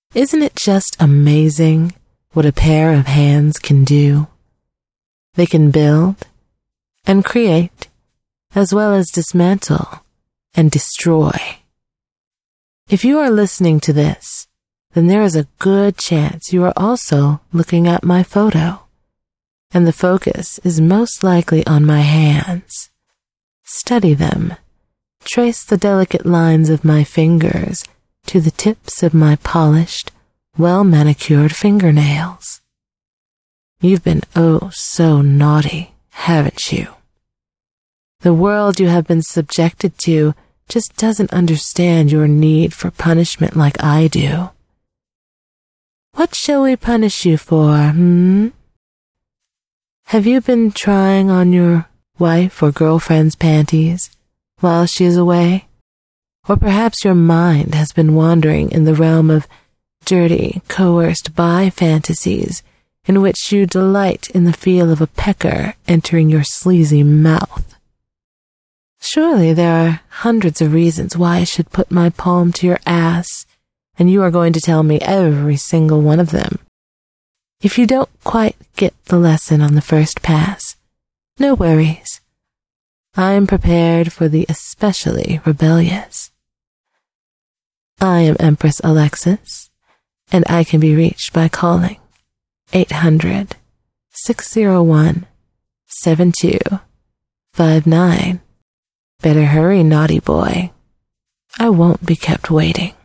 Isn't it just amazing what a pair of hands can do? They can build and create, as well as dismantle and destroy. If you are listening to this, then there is a good chance you are also looking at my photo, and the focus is most likely on my hands. Study them. Trace the delicate lines of my fingers to the tips of my polished, well-manicured fingernails. You've been oh so naughty, haven't you? The world you have been subjected to just doesn't understand your need for punishment like I do. What shall we punish you for, Have you been trying on your wife or girlfriend's panties while she is away? Or perhaps your mind has been wandering in the realm of dirty, coerced by fantasies in which you delight in the feel of a pecker entering your sleazy mouth. Surely there are hundreds of reasons why I should put my palm to your ass, and you are going to tell me every single one of them. If you don't quite get the lesson on the first pass, no worries. I am prepared for the especially rebellious. I am Empress Alexis, and I can be reached by calling 800-601-7259. Better hurry, naughty boy. I won't be kept waiting.